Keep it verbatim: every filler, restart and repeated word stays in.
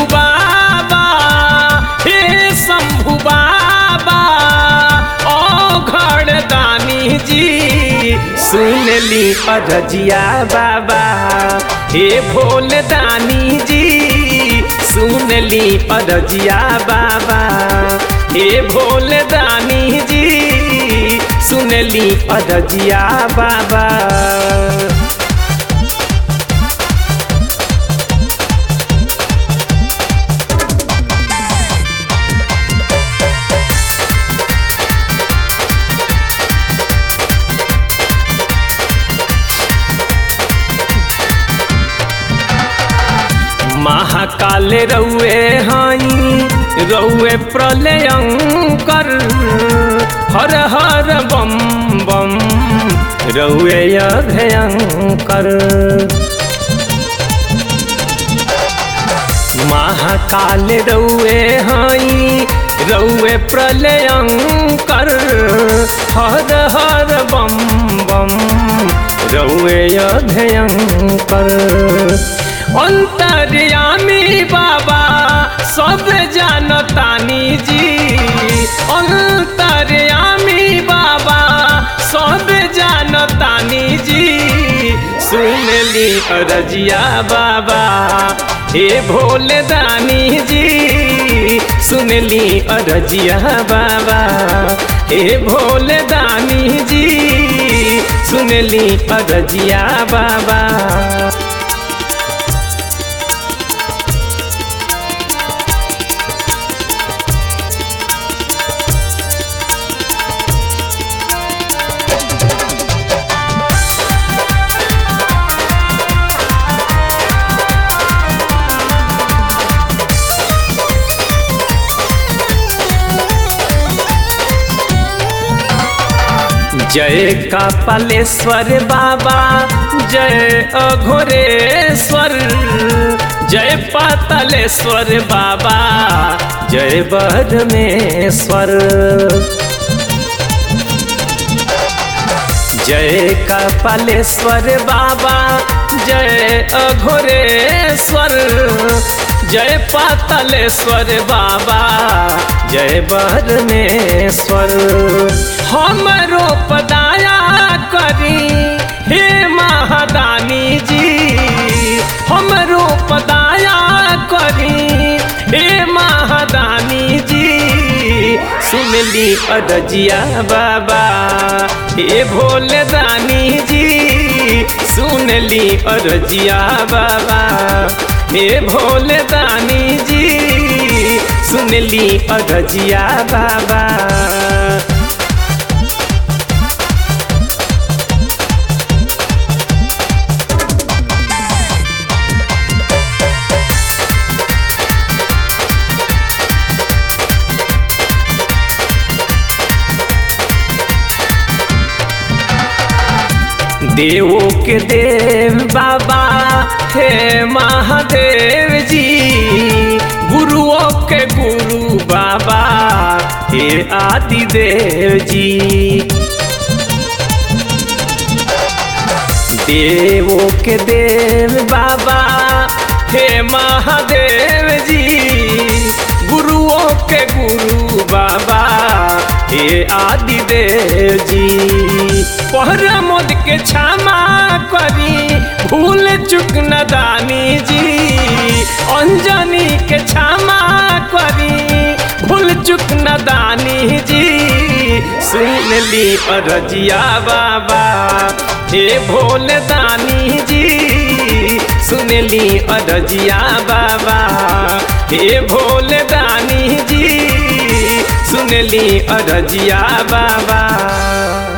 शंभु बाबा, हे शंभु बाबा औघड़ दानी जी, सुन ली अरजिया बाबा, हे भोले दानी जी, सुन ली अरजिया बाबा, हे भोले दानी जी, सुन ली अरजिया बाबा। महाकाल रउए हई रउए प्रलयंकर, हर हर बम बम रउए अभयंकर। महाकाल रउए हई रउए प्रलयंकर, हर हर बम बम रउए अभयंकर। अंतर्यामी बाबा सब जानतानी जी, अंतर्यामी बाबा सब जानतानी जी, सुन ली अरजिया बाबा, हे भोले दानी जी, सुन ली अरजिया बाबा, हे भोले दानी जी, सुन ली अरजिया बाबा। जय कपालेश्वर बाबा, जय अघोरेश्वर, जय पातालेश्वर बाबा, जय बरमेश्वर। जय कपालेश्वर बाबा, जय अघोरेश्वर, जय पातालेश्वर बाबा, जय बरमेश्वर। हमरो पदाया करी हे महादानी जी, हमरो पदाया करी हे महादानी जी, सुन ली अरजिया बाबा, हे भोले दानी जी, सुन ली अरजिया बाबा, हे भोले दानी जी, सुन ली अरजिया बाबा। देवो के देव बाबा, हे महादेव जी, गुरुओं के गुरु बाबा, हे आदिदेव जी। देवो के देव बाबा, हे महादेव जी, गुरुओं के गुरु बाबा, हे आदिदेव जी। प्रमोद के क्षमा करी भूल चुक न दानी जी, अंजनी के क्षमा करी भूल चुक न दानी जी, सुन ली अरजिया बाबा, हे भोले दानी जी, सुन ली अरजिया बाबा, हे भोले दानी जी, सुन ली अरजिया बाबा।